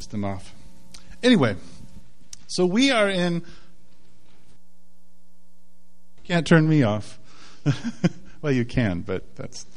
them off. Anyway, so we are in... Can't turn me off. Well, you can, but that's...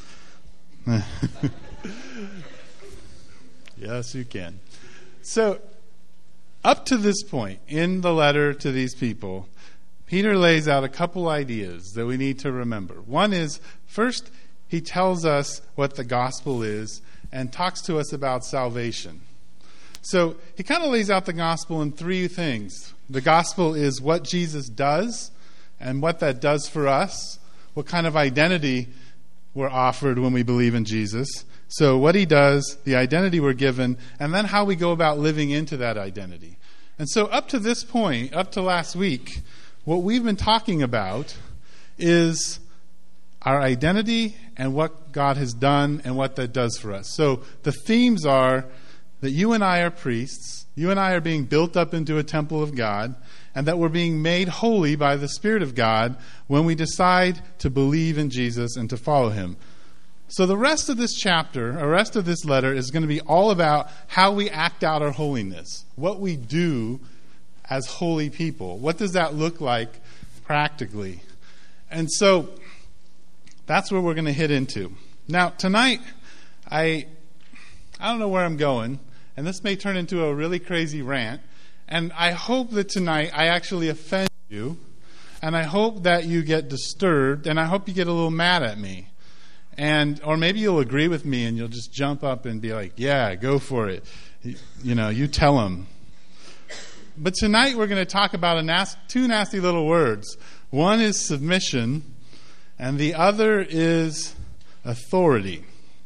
Yes, you can. So, up to this point in the letter to these people, Peter lays out a couple ideas that we need to remember. One is, first, he tells us what the gospel is and talks to us about salvation. So, he kind of lays out the gospel in three things. The gospel is what Jesus does and what that does for us, what kind of identity we're offered when we believe in Jesus. So what he does, the identity we're given, and then how we go about living into that identity. And so up to this point, up to last week, what we've been talking about is our identity and what God has done and what that does for us. So the themes are that you and I are priests, you and I are being built up into a temple of God, and that we're being made holy by the Spirit of God when we decide to believe in Jesus and to follow him. So the rest of this chapter, the rest of this letter, is going to be all about how we act out our holiness, what we do as holy people. What does that look like practically? And so that's where we're going to hit into. Now, tonight, I don't know where I'm going, and this may turn into a really crazy rant, and I hope that tonight I actually offend you, and I hope that you get disturbed, and I hope you get a little mad at me. Or maybe you'll agree with me and you'll just jump up and be like, yeah, go for it. You tell them. But tonight we're going to talk about two nasty little words. One is submission, and the other is authority.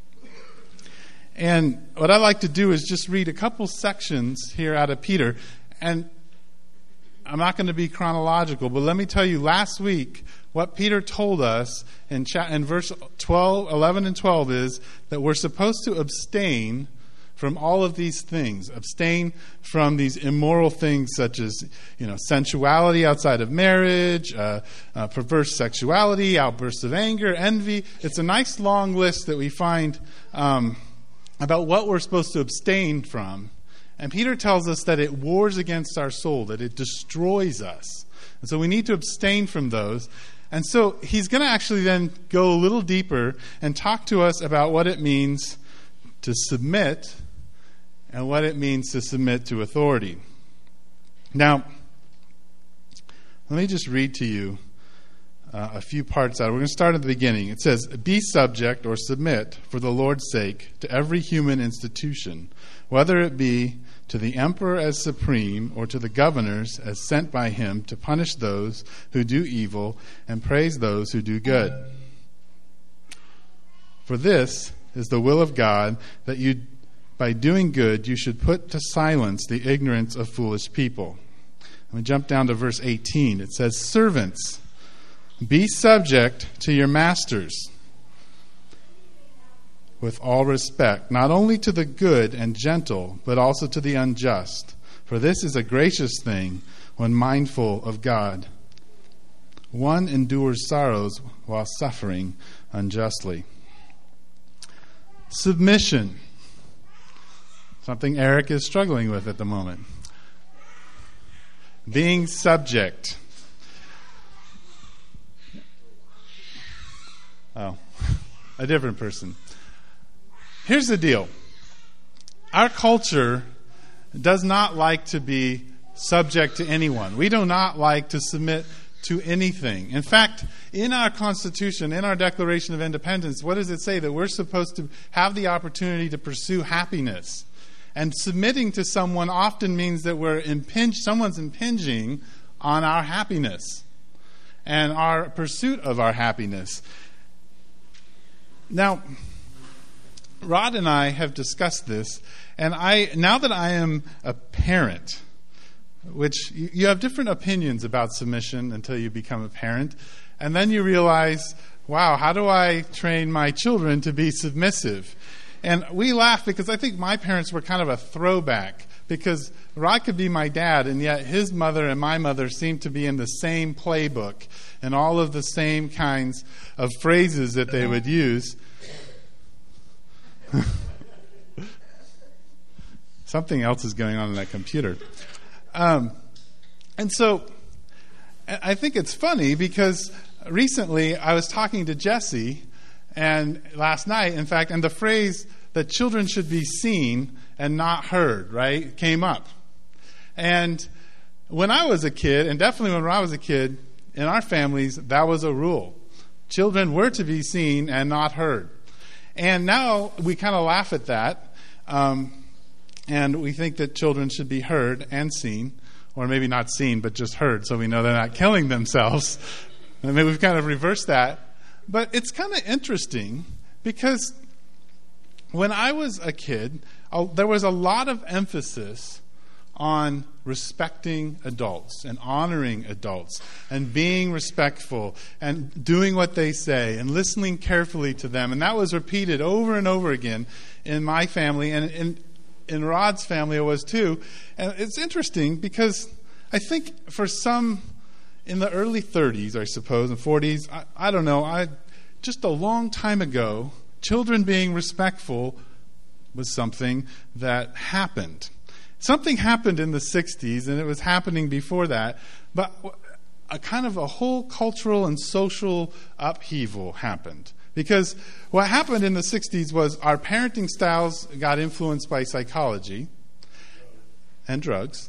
And what I like to do is just read a couple sections here out of Peter. And I'm not going to be chronological, but let me tell you, last week, what Peter told us in verse 11 and 12 is that we're supposed to abstain from all of these things. Abstain from these immoral things such as, sensuality outside of marriage, perverse sexuality, outbursts of anger, envy. It's a nice long list that we find about what we're supposed to abstain from. And Peter tells us that it wars against our soul, that it destroys us. And so we need to abstain from those. And so he's going to actually then go a little deeper and talk to us about what it means to submit and what it means to submit to authority. Now, let me just read to you a few parts out. We're going to start at the beginning. It says, "Be subject or submit for the Lord's sake to every human institution, whether it be to the emperor as supreme or to the governors as sent by him to punish those who do evil and praise those who do good. For this is the will of God, that you, by doing good, you should put to silence the ignorance of foolish people." Let me jump down to verse 18. It says, "Servants, be subject to your masters with all respect, not only to the good and gentle, but also to the unjust. For this is a gracious thing when mindful of God. One endures sorrows while suffering unjustly." Submission. Something Eric is struggling with at the moment. Being subject. Oh, a different person. Here's the deal. Our culture does not like to be subject to anyone. We do not like to submit to anything. In fact, in our Constitution, in our Declaration of Independence, what does it say? That we're supposed to have the opportunity to pursue happiness. And submitting to someone often means that someone's impinging on our happiness and our pursuit of our happiness. Now, Rod and I have discussed this, and now that I am a parent, which you have different opinions about submission until you become a parent, and then you realize, wow, how do I train my children to be submissive? And we laugh because I think my parents were kind of a throwback, because Rod could be my dad, and yet his mother and my mother seemed to be in the same playbook and all of the same kinds of phrases that they would use. Something else is going on in that computer. And so I think it's funny because recently I was talking to Jesse, and last night, in fact, and the phrase that children should be seen and not heard, right, came up. And when I was a kid, and definitely when I was a kid, in our families, that was a rule. Children were to be seen and not heard. And now we kind of laugh at that, and we think that children should be heard and seen, or maybe not seen, but just heard, so we know they're not killing themselves. I mean, we've kind of reversed that. But it's kind of interesting because when I was a kid, there was a lot of emphasis on respecting adults and honoring adults and being respectful and doing what they say and listening carefully to them. And that was repeated over and over again in my family, and in Rod's family it was too. And it's interesting because I think for some in the early 30s, I suppose, and 40s, I don't know, just a long time ago, children being respectful was something that happened. Something happened in the 60s, and it was happening before that, but a kind of a whole cultural and social upheaval happened. Because what happened in the 60s was our parenting styles got influenced by psychology and drugs.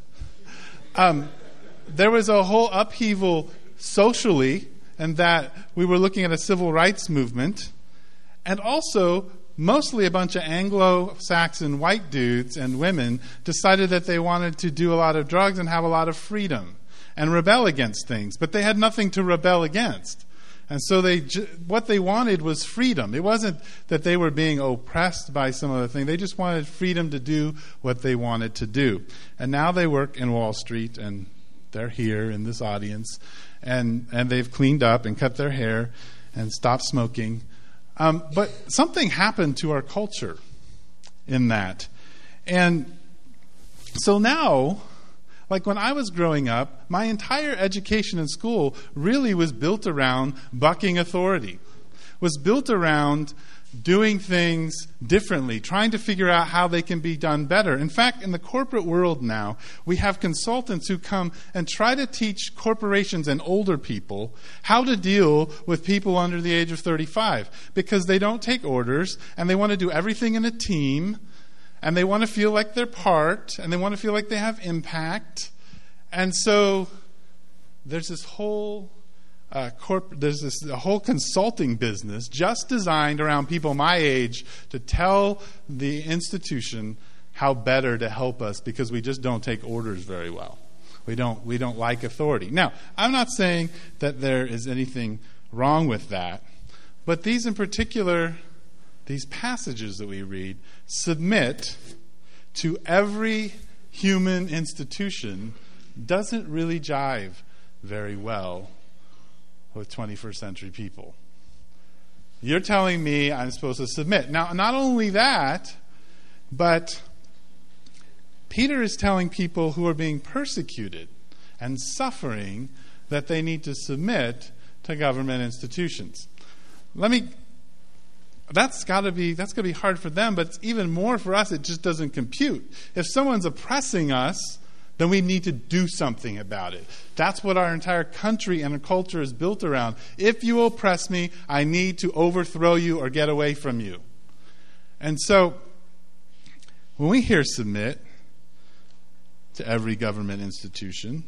There was a whole upheaval socially, and that we were looking at a civil rights movement, and also mostly a bunch of Anglo-Saxon white dudes and women decided that they wanted to do a lot of drugs and have a lot of freedom and rebel against things, but they had nothing to rebel against. And so what they wanted was freedom. It wasn't that they were being oppressed by some other thing. They just wanted freedom to do what they wanted to do. And now they work in Wall Street, and they're here in this audience, and they've cleaned up and cut their hair and stopped smoking. But something happened to our culture in that. And so now, like when I was growing up, my entire education in school really was built around bucking authority, was built around doing things differently, trying to figure out how they can be done better. In fact, in the corporate world now, we have consultants who come and try to teach corporations and older people how to deal with people under the age of 35, because they don't take orders, and they want to do everything in a team, and they want to feel like they're part, and they want to feel like they have impact. And so there's this whole a whole consulting business just designed around people my age to tell the institution how better to help us, because we just don't take orders very well. We don't like authority. Now, I'm not saying that there is anything wrong with that, but these in particular, these passages that we read, submit to every human institution doesn't really jive very well with 21st century people. You're telling me I'm supposed to submit. Now, not only that, but Peter is telling people who are being persecuted and suffering that they need to submit to government institutions. That's got to be hard for them, but it's even more for us. It just doesn't compute. If someone's oppressing us, then we need to do something about it. That's what our entire country and our culture is built around. If you oppress me, I need to overthrow you or get away from you. And so, when we hear submit to every government institution,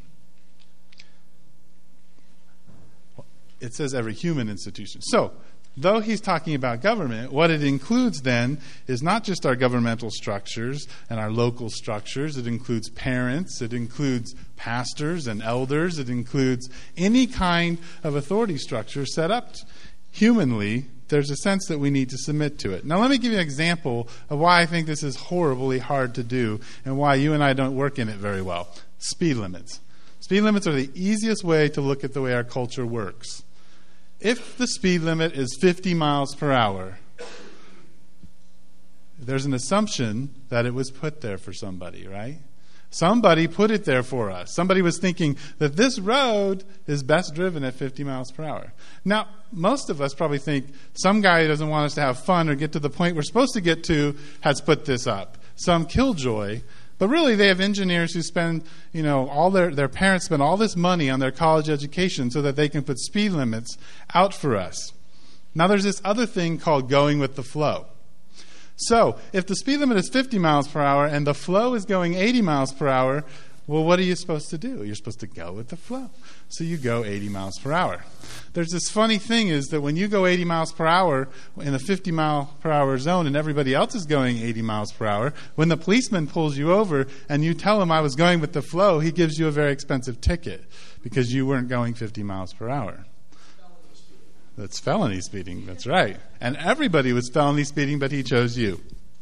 it says every human institution. So, though he's talking about government, what it includes then is not just our governmental structures and our local structures. It includes parents. It includes pastors and elders. It includes any kind of authority structure set up humanly. There's a sense that we need to submit to it. Now, let me give you an example of why I think this is horribly hard to do and why you and I don't work in it very well. Speed limits. Speed limits are the easiest way to look at the way our culture works. If the speed limit is 50 miles per hour, there's an assumption that it was put there for somebody, right? Somebody put it there for us. Somebody was thinking that this road is best driven at 50 miles per hour. Now, most of us probably think some guy who doesn't want us to have fun or get to the point we're supposed to get to has put this up. Some killjoy But really, they have engineers who spend, all their parents spend all this money on their college education so that they can put speed limits out for us. Now, there's this other thing called going with the flow. So, if the speed limit is 50 miles per hour and the flow is going 80 miles per hour, well, what are you supposed to do? You're supposed to go with the flow. So you go 80 miles per hour. There's this funny thing is that when you go 80 miles per hour in a 50 mile per hour zone and everybody else is going 80 miles per hour, when the policeman pulls you over and you tell him I was going with the flow, he gives you a very expensive ticket because you weren't going 50 miles per hour. That's felony speeding. That's right. And everybody was felony speeding, but he chose you.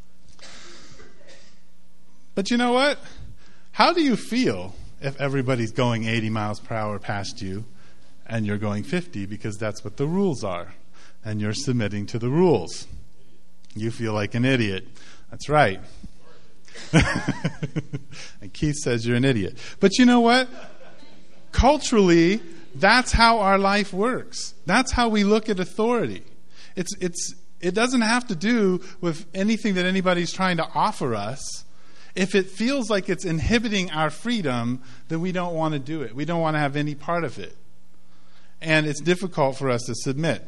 But you know what? How do you feel if everybody's going 80 miles per hour past you and you're going 50 because that's what the rules are and you're submitting to the rules? You feel like an idiot. That's right. And Keith says you're an idiot. But you know what? Culturally, that's how our life works. That's how we look at authority. It doesn't have to do with anything that anybody's trying to offer us. If it feels like it's inhibiting our freedom, then we don't want to do it. We don't want to have any part of it. And it's difficult for us to submit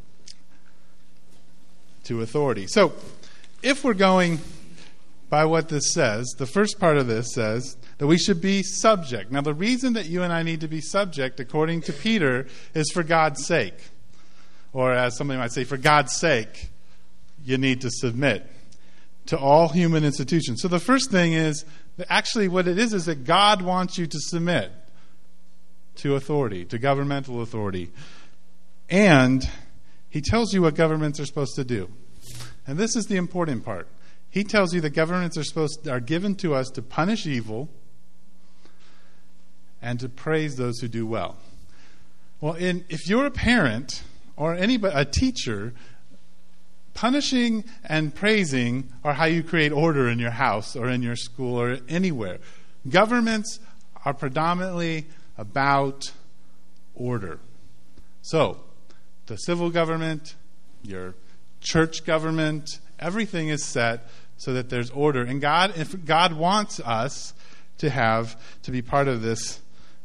to authority. So, if we're going by what this says, the first part of this says that we should be subject. Now, the reason that you and I need to be subject, according to Peter, is for God's sake. Or as somebody might say, for God's sake, you need to submit to all human institutions. So the first thing is, that actually what it is that God wants you to submit to authority, to governmental authority. And he tells you what governments are supposed to do. And this is the important part. He tells you that governments are given to us to punish evil and to praise those who do well. Well, if you're a parent or a teacher, punishing and praising are how you create order in your house or in your school or anywhere. Governments are predominantly about order. So, the civil government, your church government, everything is set so that there's order. And if God wants us to be part of this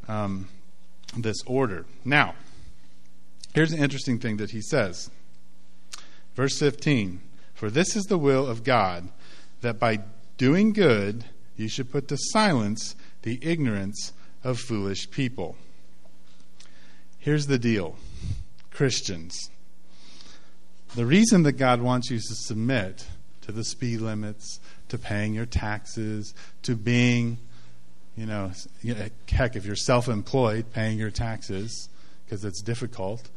order. Now, here's an interesting thing that he says. Verse 15, for this is the will of God, that by doing good you should put to silence the ignorance of foolish people. Here's the deal, Christians. The reason that God wants you to submit to the speed limits, to paying your taxes, to being, heck, if you're self-employed, paying your taxes, because it's difficult,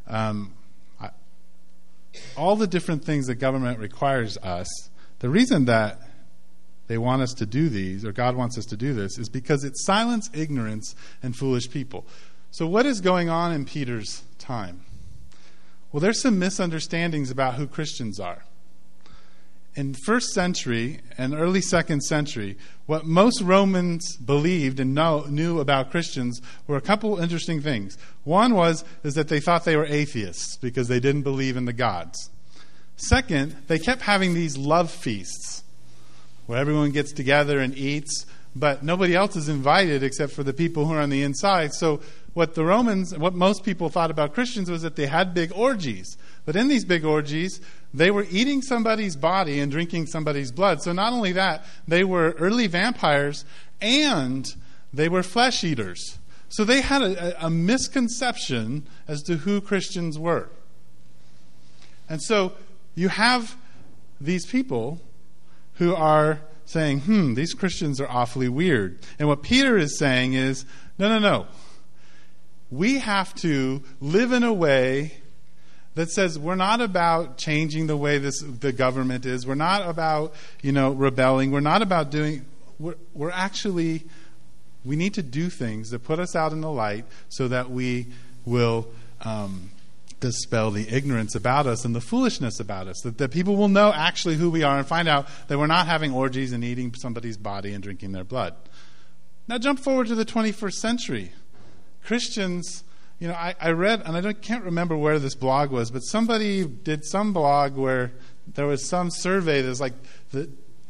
all the different things that government requires us, the reason that they want us to do these, or God wants us to do this, is because it silences ignorance and foolish people. So what is going on in Peter's time? Well, there's some misunderstandings about who Christians are. In the 1st century and early 2nd century, what most Romans believed and knew about Christians were a couple interesting things. One is that they thought they were atheists because they didn't believe in the gods. Second, they kept having these love feasts where everyone gets together and eats, but nobody else is invited except for the people who are on the inside. So what most people thought about Christians was that they had big orgies. But in these big orgies, they were eating somebody's body and drinking somebody's blood. So not only that, they were early vampires and they were flesh eaters. So they had a misconception as to who Christians were. And so you have these people who are saying, these Christians are awfully weird. And what Peter is saying is, no. We have to live in a way that says we're not about changing the way the government is. We're not about, rebelling. We're not about doing... We're actually... We need to do things that put us out in the light so that we will dispel the ignorance about us and the foolishness about us. That people will know actually who we are and find out that we're not having orgies and eating somebody's body and drinking their blood. Now jump forward to the 21st century. Christians, I read, and I can't remember where this blog was, but somebody did some blog where there was some survey that's like the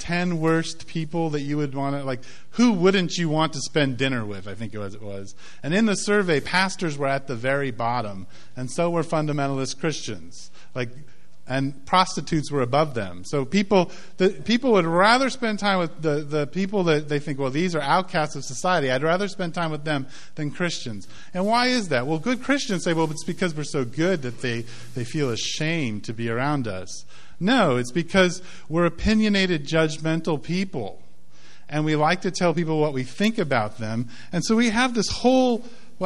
10 worst people that you would want to, like, who wouldn't you want to spend dinner with, I think it was. And in the survey, pastors were at the very bottom, and so were fundamentalist Christians. And prostitutes were above them. So people would rather spend time with the people that they think, well, these are outcasts of society. I'd rather spend time with them than Christians. And why is that? Well, good Christians say, well, it's because we're so good that they feel ashamed to be around us. No, it's because we're opinionated, judgmental people. And we like to tell people what we think about them. And so we have this whole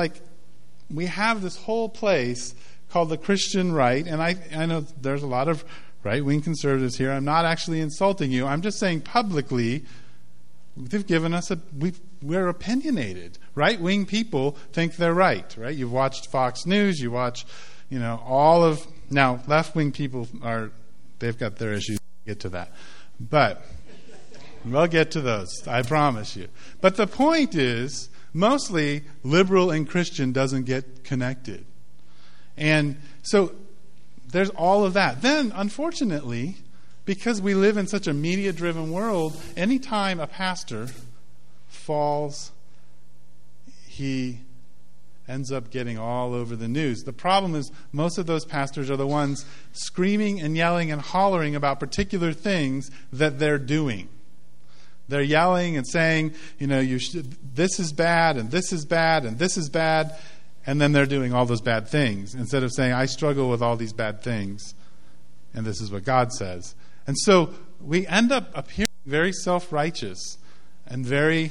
place called the Christian right, and I know there's a lot of right-wing conservatives here. I'm not actually insulting you. I'm just saying publicly, they've given us we're opinionated. Right-wing people think they're right? You've watched Fox News, you watch, now left-wing people they've got their issues. We'll get to that. But we'll get to those, I promise you. But the point is, mostly liberal and Christian doesn't get connected. And so there's all of that. Then, unfortunately, because we live in such a media-driven world, anytime a pastor falls, he ends up getting all over the news. The problem is most of those pastors are the ones screaming and yelling and hollering about particular things that they're doing. They're yelling and saying, this is bad, and this is bad, and this is bad. And then they're doing all those bad things instead of saying, I struggle with all these bad things, and this is what God says. And so we end up appearing very self-righteous and very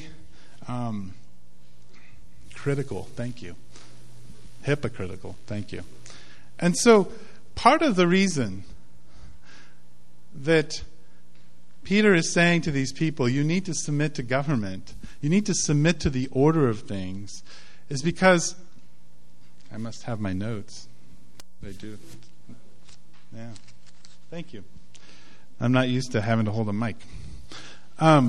critical. Thank you. Hypocritical. Thank you. And so part of the reason that Peter is saying to these people, you need to submit to government, you need to submit to the order of things, is because I must have my notes. They do. Yeah. Thank you. I'm not used to having to hold a mic. I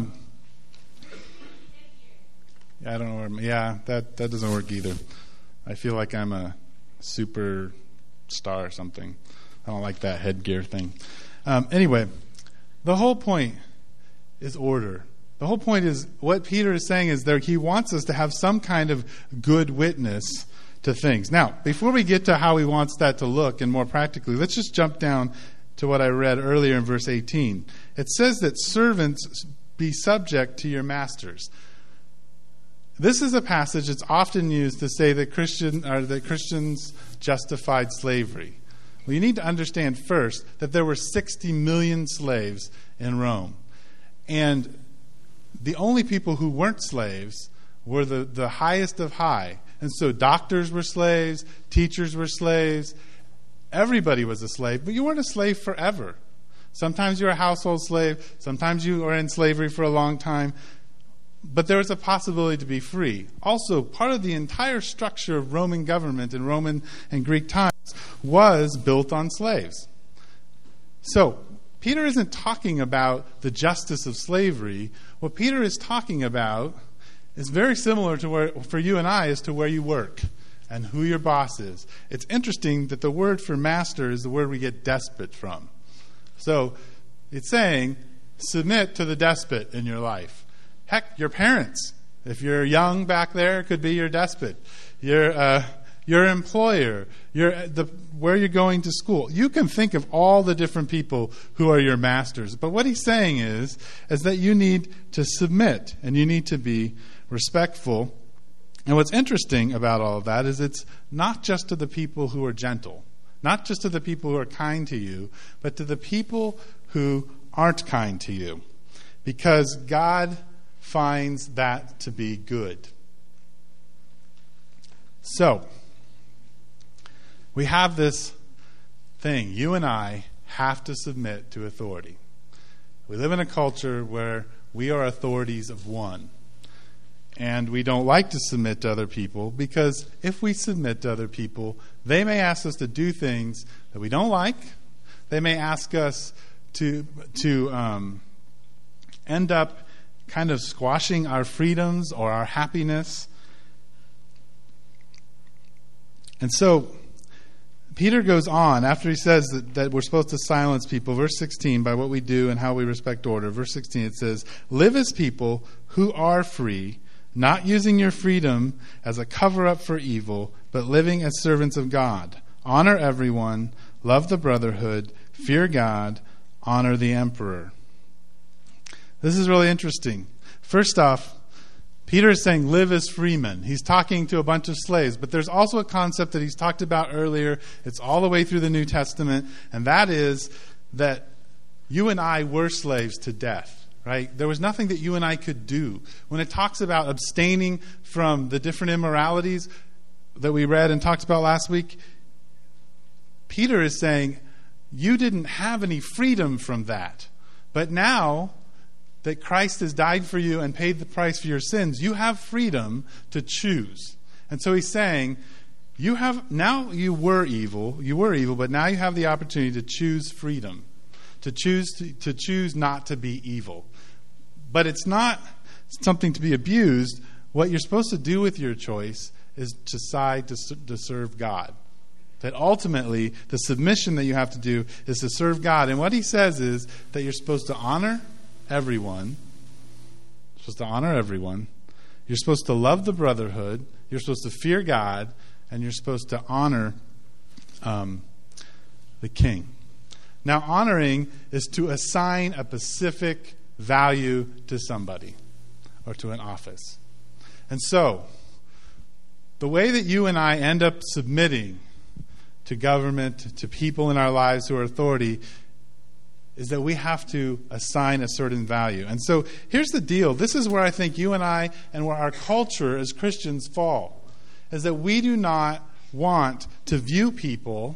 don't know that doesn't work either. I feel like I'm a super star or something. I don't like that headgear thing. Anyway, the whole point is order. The whole point is what Peter is saying is that he wants us to have some kind of good witness to things. Now, before we get to how he wants that to look and more practically, let's just jump down to what I read earlier in verse 18. It says that servants be subject to your masters. This is a passage that's often used to say that Christians justified slavery. Well, you need to understand first that there were 60 million slaves in Rome. And the only people who weren't slaves were the highest of high. And so doctors were slaves, teachers were slaves, everybody was a slave, but you weren't a slave forever. Sometimes you're a household slave, sometimes you are in slavery for a long time, but there was a possibility to be free. Also, part of the entire structure of Roman government in Roman and Greek times was built on slaves. So, Peter isn't talking about the justice of slavery. What Peter is talking about is very similar to for you and I as to where you work and who your boss is. It's interesting that the word for master is the word we get despot from. So it's saying submit to the despot in your life. Heck, your parents. If you're young back there, it could be your despot. Your employer, where you're going to school. You can think of all the different people who are your masters. But what he's saying is that you need to submit and you need to be respectful. And what's interesting about all of that is it's not just to the people who are gentle, not just to the people who are kind to you, but to the people who aren't kind to you. Because God finds that to be good. So, we have this thing. You and I have to submit to authority. We live in a culture where we are authorities of one. And we don't like to submit to other people because if we submit to other people, they may ask us to do things that we don't like. They may ask us to end up kind of squashing our freedoms or our happiness. And so Peter goes on, after he says that we're supposed to silence people, verse 16, by what we do and how we respect order. Verse 16, it says, live as people who are free, not using your freedom as a cover-up for evil, but living as servants of God. Honor everyone, love the brotherhood, fear God, honor the emperor. This is really interesting. First off, Peter is saying, live as freemen. He's talking to a bunch of slaves. But there's also a concept that he's talked about earlier. It's all the way through the New Testament. And that is that you and I were slaves to death, right? There was nothing that you and I could do. When it talks about abstaining from the different immoralities that we read and talked about last week, Peter is saying, you didn't have any freedom from that. But now that Christ has died for you and paid the price for your sins, you have freedom to choose. And so he's saying, you were evil, but now you have the opportunity to choose freedom, to choose not to be evil. But it's not something to be abused. What you're supposed to do with your choice is to decide to serve God. That ultimately, the submission that you have to do is to serve God. And what he says is that you're supposed to honor everyone. You're supposed to honor everyone. You're supposed to love the brotherhood. You're supposed to fear God. And you're supposed to honor the king. Now, honoring is to assign a specific value to somebody or to an office. And so, the way that you and I end up submitting to government, to people in our lives who are authority, is that we have to assign a certain value. And so here's the deal. This is where I think you and I and where our culture as Christians fall, is that we do not want to view people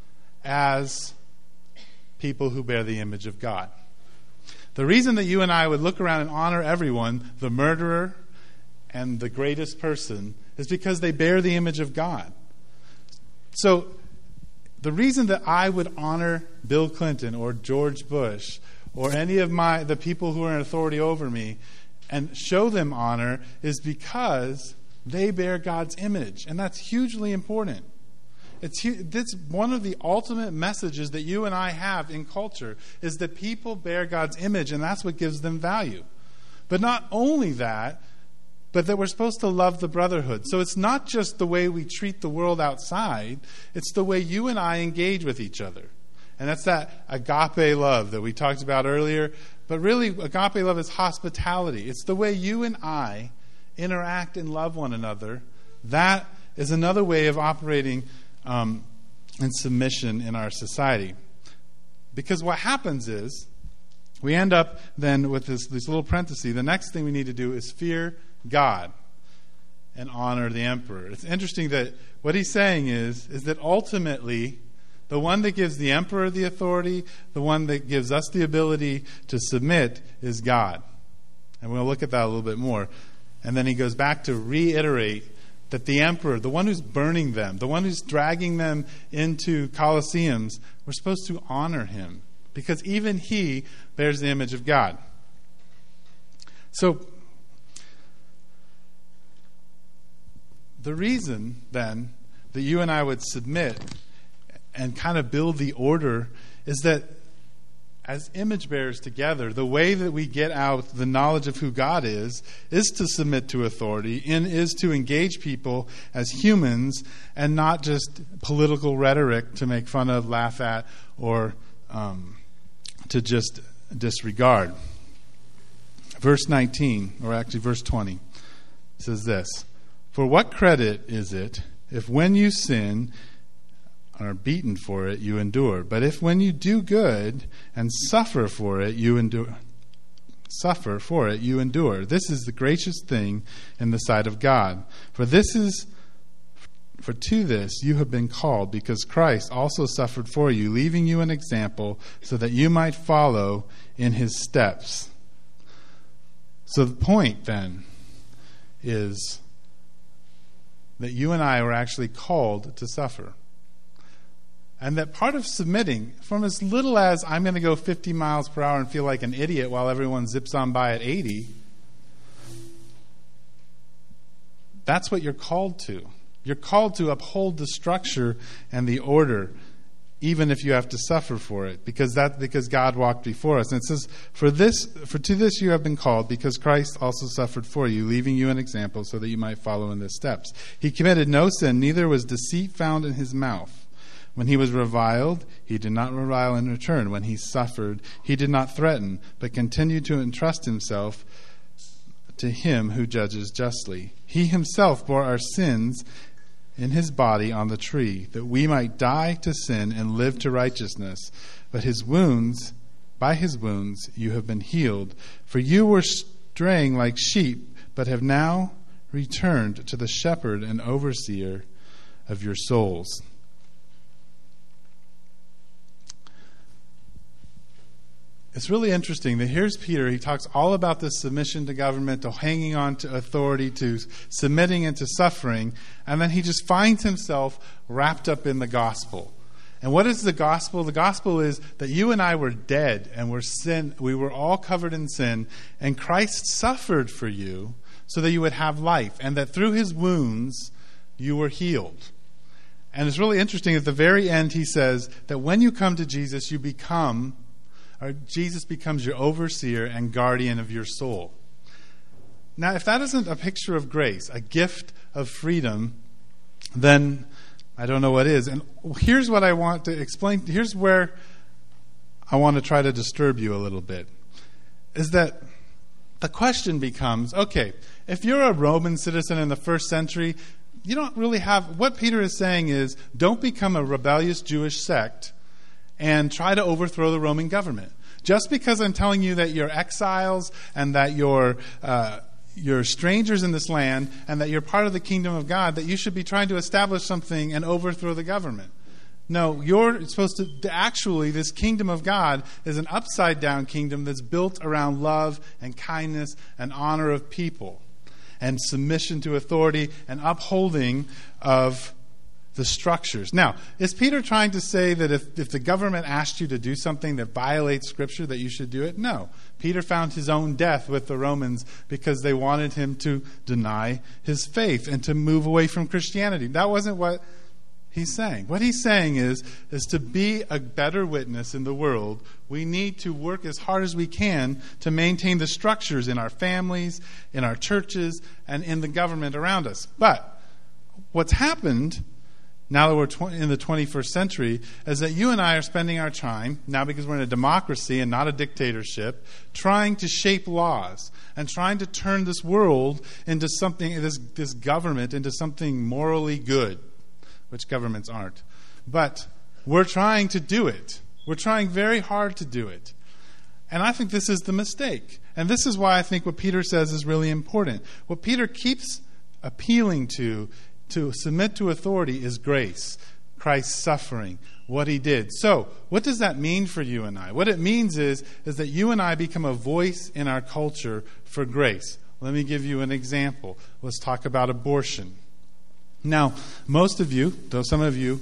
as people who bear the image of God. The reason that you and I would look around and honor everyone, the murderer and the greatest person, is because they bear the image of God. So the reason that I would honor Bill Clinton or George Bush or any of the people who are in authority over me and show them honor is because they bear God's image. And that's hugely important. It's one of the ultimate messages that you and I have in culture is that people bear God's image, and that's what gives them value. But not only that, but that we're supposed to love the brotherhood. So it's not just the way we treat the world outside, it's the way you and I engage with each other. And that's that agape love that we talked about earlier. But really, agape love is hospitality. It's the way you and I interact and love one another. That is another way of operating in submission in our society. Because what happens is, we end up then with this little parenthesis. The next thing we need to do is fear God and honor the emperor. It's interesting that what he's saying is that ultimately the one that gives the emperor the authority, the one that gives us the ability to submit is God. And we'll look at that a little bit more. And then he goes back to reiterate that the emperor, the one who's burning them, the one who's dragging them into Colosseums, we're supposed to honor him because even he bears the image of God. So, the reason, then, that you and I would submit and kind of build the order is that as image bearers together, the way that we get out the knowledge of who God is to submit to authority and is to engage people as humans and not just political rhetoric to make fun of, laugh at, or to just disregard. Verse 19, or actually verse 20, says this: "For what credit is it if when you sin are beaten for it, you endure? But if when you do good and suffer for it, you endure. This is the gracious thing in the sight of God. For to this you have been called, because Christ also suffered for you, leaving you an example so that you might follow in his steps." So the point then is that you and I were actually called to suffer. And that part of submitting, from as little as I'm going to go 50 miles per hour and feel like an idiot while everyone zips on by at 80, that's what you're called to. You're called to uphold the structure and the order, even if you have to suffer for it, because God walked before us. And it says, for to this you have been called, because Christ also suffered for you, leaving you an example so that you might follow in his steps. He committed no sin, neither was deceit found in his mouth. When he was reviled, he did not revile in return. When he suffered, he did not threaten, but continued to entrust himself to him who judges justly. He himself bore our sins in his body on the tree, that we might die to sin and live to righteousness. But by his wounds you have been healed. For you were straying like sheep, but have now returned to the shepherd and overseer of your souls. It's really interesting that here's Peter. He talks all about this submission to government, to hanging on to authority, to submitting and to suffering. And then he just finds himself wrapped up in the gospel. And what is the gospel? The gospel is that you and I were dead and we were all covered in sin. And Christ suffered for you so that you would have life. And that through his wounds, you were healed. And it's really interesting. At the very end, he says that when you come to Jesus, Jesus becomes your overseer and guardian of your soul. Now, if that isn't a picture of grace, a gift of freedom, then I don't know what is. And here's what I want to explain. Here's where I want to try to disturb you a little bit. Is that the question becomes, okay, if you're a Roman citizen in the first century, you don't really have... What Peter is saying is, don't become a rebellious Jewish sect and try to overthrow the Roman government. Just because I'm telling you that you're exiles and that you're strangers in this land and that you're part of the kingdom of God, that you should be trying to establish something and overthrow the government. No, you're supposed to actually, this kingdom of God is an upside-down kingdom that's built around love and kindness and honor of people and submission to authority and upholding of the structures. Now, is Peter trying to say that if the government asked you to do something that violates Scripture, that you should do it? No. Peter found his own death with the Romans because they wanted him to deny his faith and to move away from Christianity. That wasn't what he's saying. What he's saying is to be a better witness in the world, we need to work as hard as we can to maintain the structures in our families, in our churches, and in the government around us. But what's happened now that we're in the 21st century, is that you and I are spending our time, now because we're in a democracy and not a dictatorship, trying to shape laws and trying to turn this world into something, this government into something morally good, which governments aren't. But we're trying to do it. We're trying very hard to do it. And I think this is the mistake. And this is why I think what Peter says is really important. What Peter keeps appealing to submit to authority is grace, Christ's suffering, what he did. So, what does that mean for you and I? What it means is that you and I become a voice in our culture for grace. Let me give you an example. Let's talk about abortion. Now, most of you, though some of you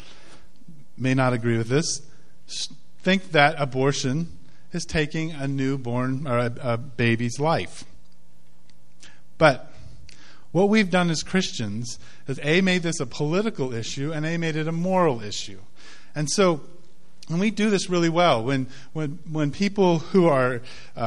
may not agree with this, think that abortion is taking a newborn or a baby's life. But what we've done as Christians is made this a political issue and made it a moral issue. And so, and we do this really well. When people who are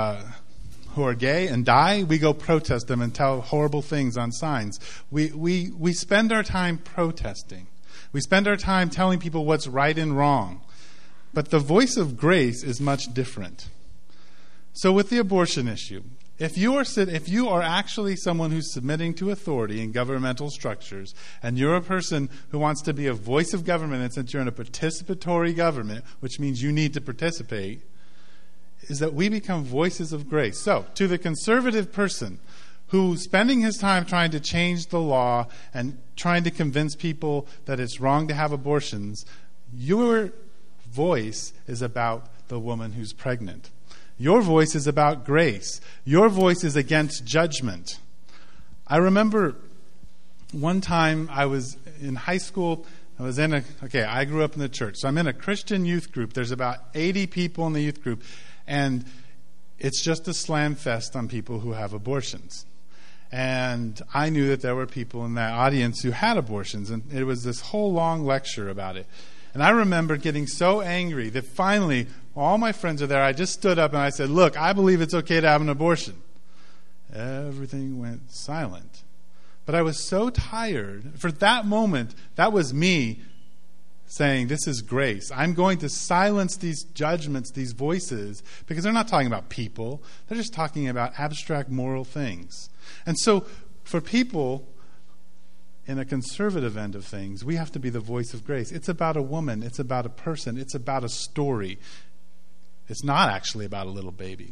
gay and die, we go protest them and tell horrible things on signs. We spend our time protesting. We spend our time telling people what's right and wrong. But the voice of grace is much different. So with the abortion issue, if you are actually someone who's submitting to authority in governmental structures, and you're a person who wants to be a voice of government, and since you're in a participatory government, which means you need to participate, is that we become voices of grace. So, to the conservative person who's spending his time trying to change the law and trying to convince people that it's wrong to have abortions, your voice is about the woman who's pregnant. Your voice is about grace. Your voice is against judgment. I remember one time I was in high school. I grew up in the church. So I'm in a Christian youth group. There's about 80 people in the youth group. And it's just a slam fest on people who have abortions. And I knew that there were people in that audience who had abortions, and it was this whole long lecture about it. And I remember getting so angry that finally, all my friends are there, I just stood up and I said, look, I believe it's okay to have an abortion. Everything went silent. But I was so tired. For that moment, that was me saying, this is grace. I'm going to silence these judgments, these voices, because they're not talking about people. They're just talking about abstract moral things. And so for people in a conservative end of things, we have to be the voice of grace. It's about a woman. It's about a person. It's about a story. It's not actually about a little baby.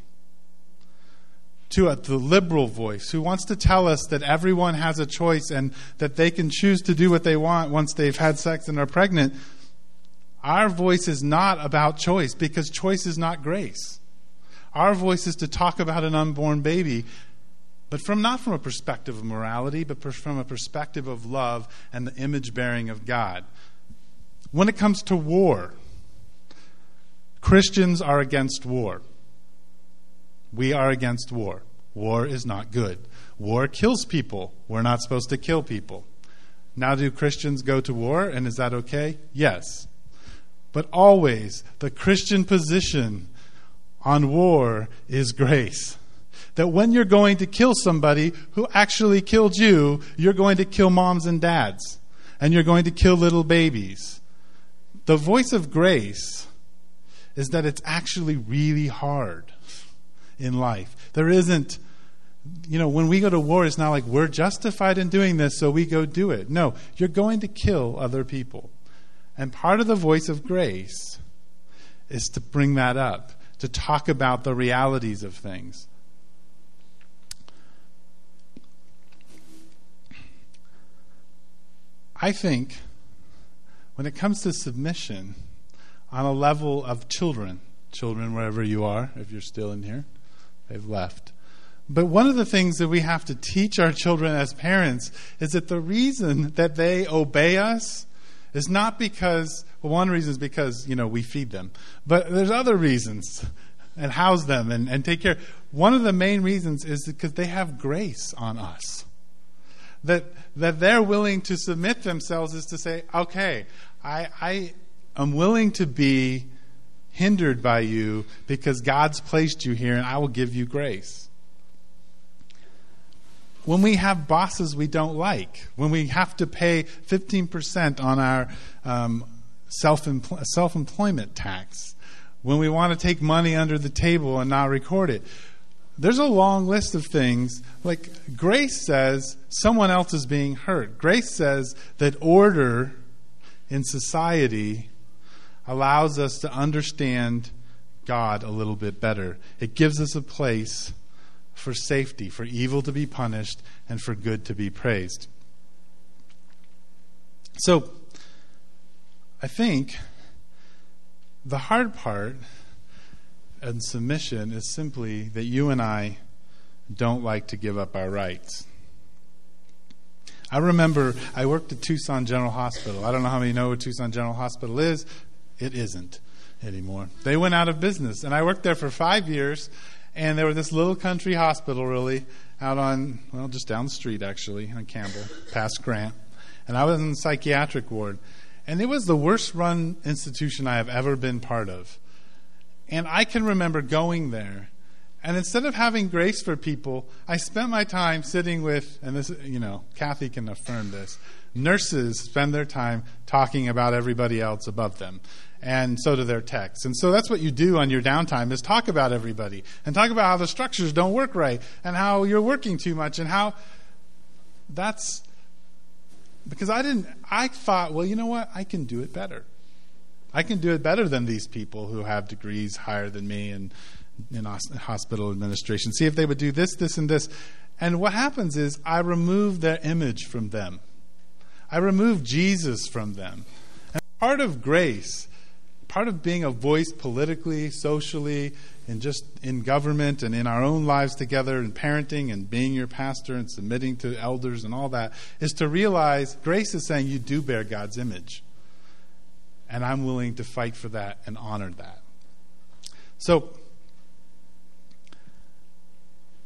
To the liberal voice who wants to tell us that everyone has a choice and that they can choose to do what they want once they've had sex and are pregnant, our voice is not about choice, because choice is not grace. Our voice is to talk about an unborn baby, but not from a perspective of morality, but from a perspective of love and the image bearing of God. When it comes to war, Christians are against war. We are against war. War is not good. War kills people. We're not supposed to kill people. Now, do Christians go to war, and is that okay? Yes. But always, the Christian position on war is grace. That when you're going to kill somebody who actually killed you, you're going to kill moms and dads. And you're going to kill little babies. The voice of grace is that it's actually really hard in life. There isn't, when we go to war, it's not like we're justified in doing this, so we go do it. No, you're going to kill other people. And part of the voice of grace is to bring that up, to talk about the realities of things. I think when it comes to submission, on a level of children wherever you are, if you're still in here, they've left. But one of the things that we have to teach our children as parents is that the reason that they obey us is not because, one reason is because, we feed them. But there's other reasons, and house them and take care. One of the main reasons is because they have grace on us. That they're willing to submit themselves is to say, okay, I am willing to be hindered by you because God's placed you here, and I will give you grace. When we have bosses we don't like, when we have to pay 15% on our self-employment tax, when we want to take money under the table and not record it, there's a long list of things. Like, grace says someone else is being hurt. Grace says that order in society allows us to understand God a little bit better. It gives us a place for safety, for evil to be punished, and for good to be praised. So, I think the hard part in submission is simply that you and I don't like to give up our rights. I remember I worked at Tucson General Hospital. I don't know how many know what Tucson General Hospital is. It isn't anymore. They went out of business. And I worked there for 5 years. And they were this little country hospital, really, out on, just down the street, actually, on Campbell, past Grant. And I was in the psychiatric ward. And it was the worst run institution I have ever been part of. And I can remember going there. And instead of having grace for people, I spent my time sitting with, and this, Kathy can affirm this, nurses spend their time talking about everybody else above them. And so do their techs. And so that's what you do on your downtime, is talk about everybody. And talk about how the structures don't work right. And how you're working too much. And how that's... Because I thought, well, you know what? I can do it better. I can do it better than these people who have degrees higher than me and in hospital administration. See if they would do this, this, and this. And what happens is I remove their image from them. I remove Jesus from them. And part of grace, part of being a voice politically, socially, and just in government and in our own lives together and parenting and being your pastor and submitting to elders and all that, is to realize grace is saying you do bear God's image. And I'm willing to fight for that and honor that. So,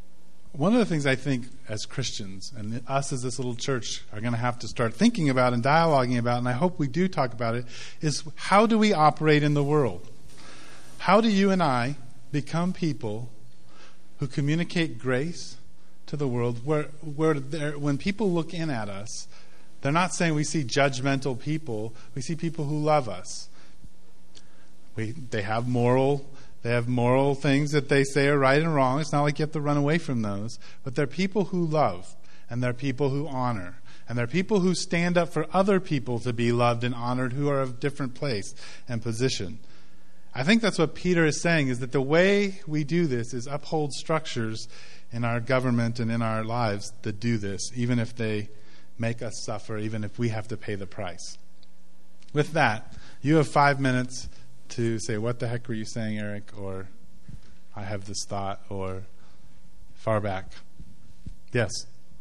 one of the things I think as Christians, and us as this little church, are going to have to start thinking about and dialoguing about, and I hope we do talk about it, is how do we operate in the world? How do you and I become people who communicate grace to the world, where when people look in at us, they're not saying we see judgmental people, we see people who love us. They have moral things that they say are right and wrong. It's not like you have to run away from those. But they're people who love, and they're people who honor, and they're people who stand up for other people to be loved and honored who are of different place and position. I think that's what Peter is saying, is that the way we do this is uphold structures in our government and in our lives that do this, even if they make us suffer, even if we have to pay the price. With that, you have 5 minutes to say, what the heck were you saying, Eric? Or, I have this thought, or far back. Yes?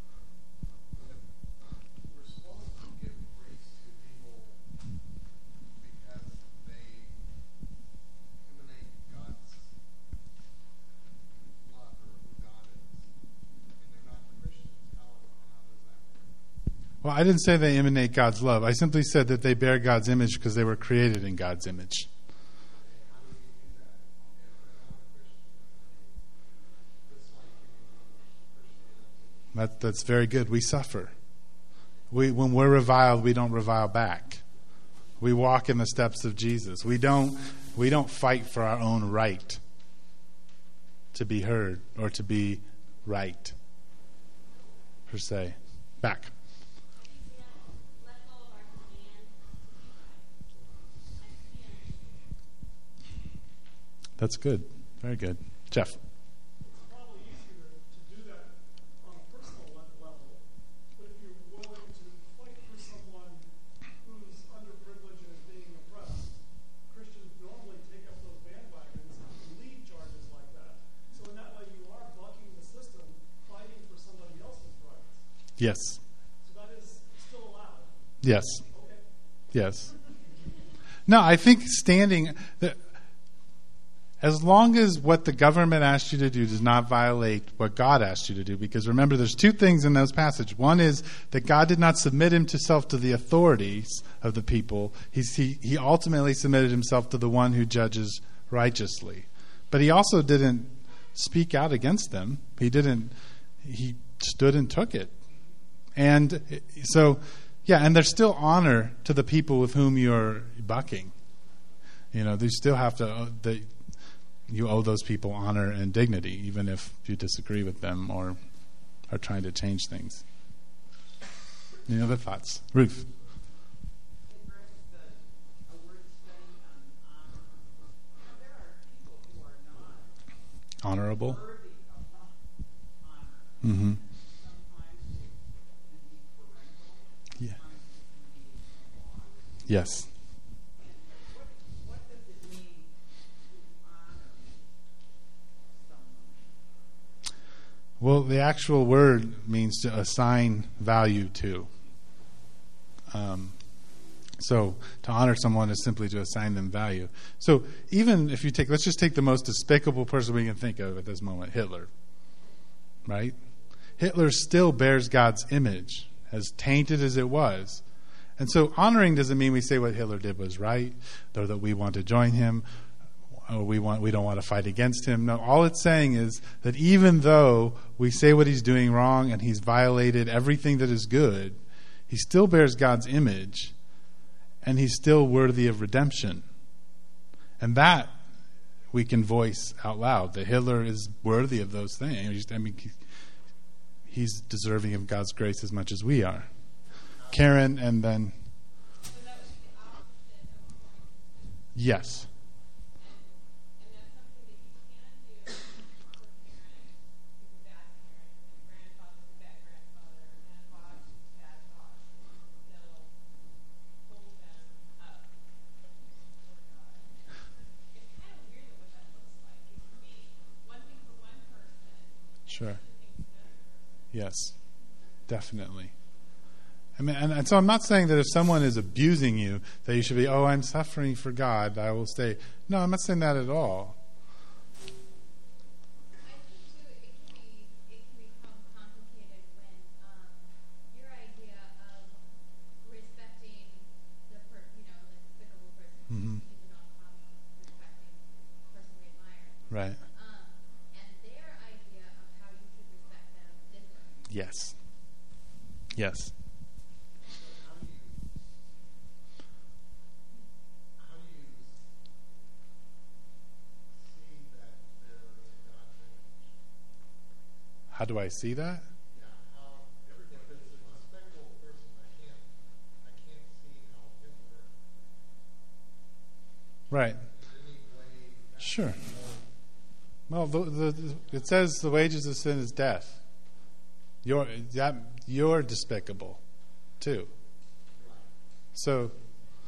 We're supposed to give grace to people because they emanate God's love, or who God is. And they're not Christians. How does that work? Well, I didn't say they emanate God's love. I simply said that they bear God's image because they were created in God's image. That's very good. We suffer. When we're reviled, we don't revile back. We walk in the steps of Jesus. We don't fight for our own right to be heard or to be right, per se. Back. That's good. Very good. Jeff. Yes. So that is still allowed? Yes. Okay. Yes. No, I think as long as what the government asked you to do does not violate what God asked you to do, because remember, there's two things in those passages. One is that God did not submit himself to the authorities of the people. He ultimately submitted himself to the one who judges righteously. But he also didn't speak out against them. He stood and took it. And so, yeah, and there's still honor to the people with whom you're bucking. They still have to, you owe those people honor and dignity, even if you disagree with them or are trying to change things. Any other thoughts? Ruth. Honorable. Mm-hmm. Yeah. Yes. What does it mean to honor someone? Well, the actual word means to assign value to. So to honor someone is simply to assign them value. So even if let's just take the most despicable person we can think of at this moment, Hitler. Right? Hitler still bears God's image, as tainted as it was. And so honoring doesn't mean we say what Hitler did was right, or that we want to join him, or we don't want to fight against him. No, all it's saying is that even though we say what he's doing wrong and he's violated everything that is good, he still bears God's image, and he's still worthy of redemption. And that we can voice out loud, that Hitler is worthy of those things. He's deserving of God's grace as much as we are. Karen, and then... So that was the opposite of point. Yes. And that's something that you can do for parents who's a bad parent, and grandfather's a bad grandfather, and a boss who's a bad boss. They'll hold them up before God. It's kind of weird what that looks like. It can be one thing for one person, Sure. and another thing for another person. Yes, definitely. I mean, and so I'm not saying that if someone is abusing you, that you should be, I'm suffering for God, I will stay. No, I'm not saying that at all. I think too, it can be Yes. How do you see that they're indoctrinated? How do I see that? Yeah, how if it's a despicable person, I can't see how Hitler Right. in any way. Sure. Well, it says the wages of sin is death. You're despicable, too. So, It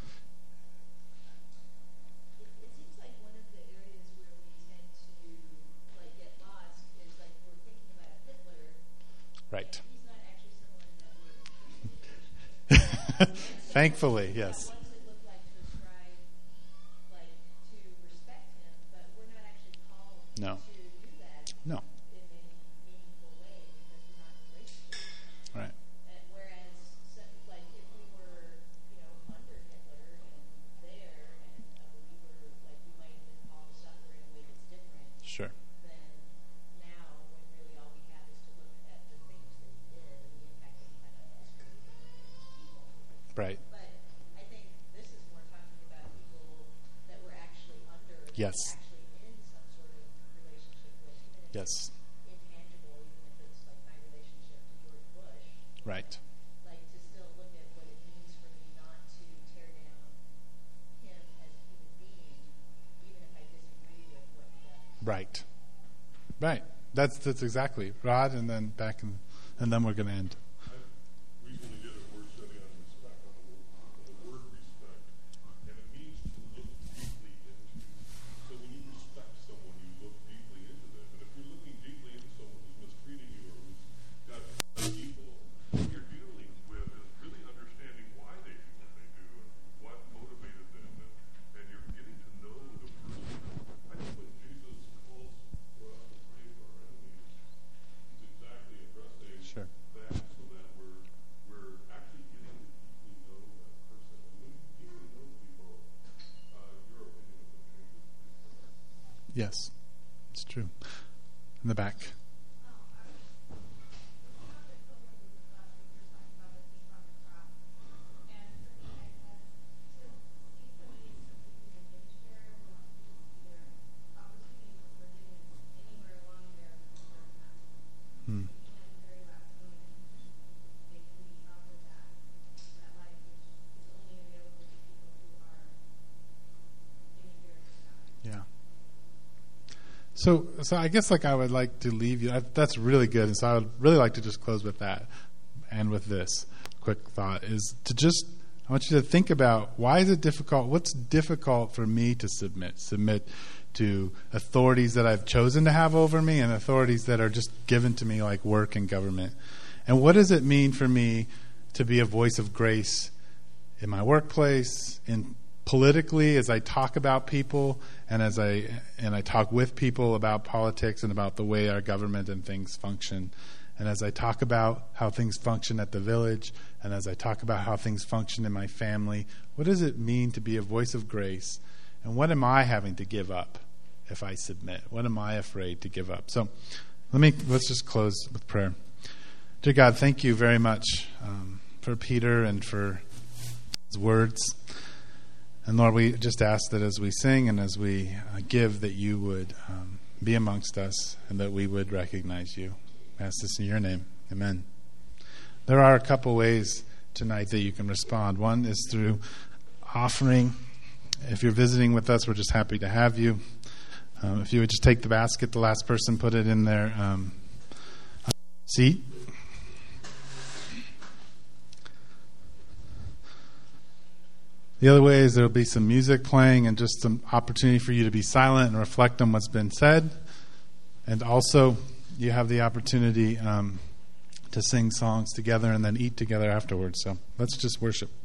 seems like one of the areas where we tend to like get lost is like we're thinking about Hitler. right. He's not actually someone that we're interested in. Thankfully, yes. What does it look like to try, like, to respect him, but we're not actually called No. to do that No. in any meaningful way because we're not in a relationship. Right. Whereas, like, if we were, under Hitler and there and a believer, like, we might have been called to suffer in a way that's different Sure. than now when really all we have is to look at the things that he did and the impact that he had on history and people. Right. But I think this is more talking about people that were actually under, Yes. actually in some sort of relationship with, even if Yes. it's intangible, even if it's like my relationship to George Bush, Right. like to still look at what it means for me not to tear down him as a human being, even if I disagree with what he does. Right. Right. That's exactly. Rod, and then back, and then we're going to end. I recently did a word study on respect, on the word respect, and it means to look deeply into. So when you respect someone, you look deeply into them. And if you're looking deeply into someone who's mistreating you or who's got evil, what you're dealing with is really understanding why they do what they do and what motivated them, and you're getting to know the person. I think when Jesus calls for us to pray for our enemies, he's exactly addressing Sure. that, so that we're actually getting to deeply know that person. And when you deeply know people, your opinion of them changes pretty quickly. Yes. It's true. In the back. Hmm. Yeah. So I guess I would like to leave you. That's really good. And so I would really like to just close with that, and with this quick thought is I want you to think about, why is it difficult? What's difficult for me to submit to authorities that I've chosen to have over me and authorities that are just given to me, like work and government. And what does it mean for me to be a voice of grace in my workplace, in politically, as I talk about people, and as I talk with people about politics and about the way our government and things function, and as I talk about how things function at the village, and as I talk about how things function in my family? What does it mean to be a voice of grace? And what am I having to give up if I submit? What am I afraid to give up? So let's just close with prayer. Dear God, thank you very much for Peter and for his words. And Lord, we just ask that as we sing and as we give, that you would be amongst us and that we would recognize you. I ask this in your name. Amen. There are a couple ways tonight that you can respond. One is through offering. If you're visiting with us, we're just happy to have you. If you would just take the basket, the last person put it in their seat. The other way is there will be some music playing and just some opportunity for you to be silent and reflect on what's been said. And also, you have the opportunity to sing songs together and then eat together afterwards. So let's just worship.